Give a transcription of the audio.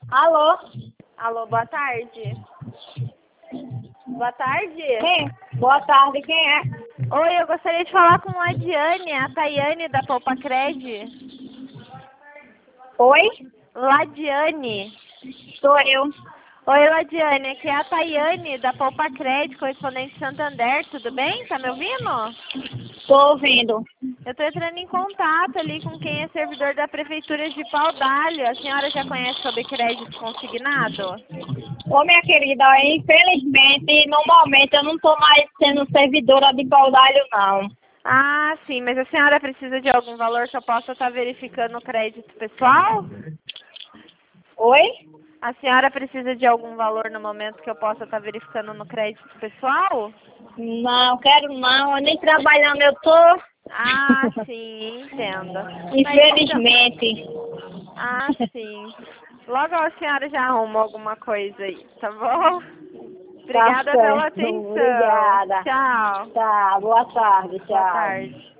Alô? Alô, boa tarde. Boa tarde. Quem? Boa tarde, quem é? Oi, eu gostaria de falar com a Diane, a Tayane da Poupa-Cred. Oi? Ladiane. Sou eu. Oi, Ladiane, aqui é a Tayane da Poupa-Cred, correspondente Santander, tudo bem? Tá me ouvindo? Tô ouvindo. Eu tô entrando em contato ali com quem é servidor da Prefeitura de Paudalho. A senhora já conhece sobre crédito consignado? Ô, minha querida, infelizmente, no momento eu não tô mais sendo servidora de Paudalho, não. Ah, sim, mas a senhora precisa de algum valor que eu possa estar verificando o crédito pessoal? Oi? A senhora precisa de algum valor no momento que eu possa estar verificando no crédito pessoal? Não, quero não. Eu nem trabalhando eu tô. Ah, sim, entendo. Infelizmente. Ah, sim. Logo a senhora já arruma alguma coisa aí, tá bom? Tá Obrigada pela certo. atenção. Obrigada. Tchau. Tá, boa tarde, Boa tchau. tarde.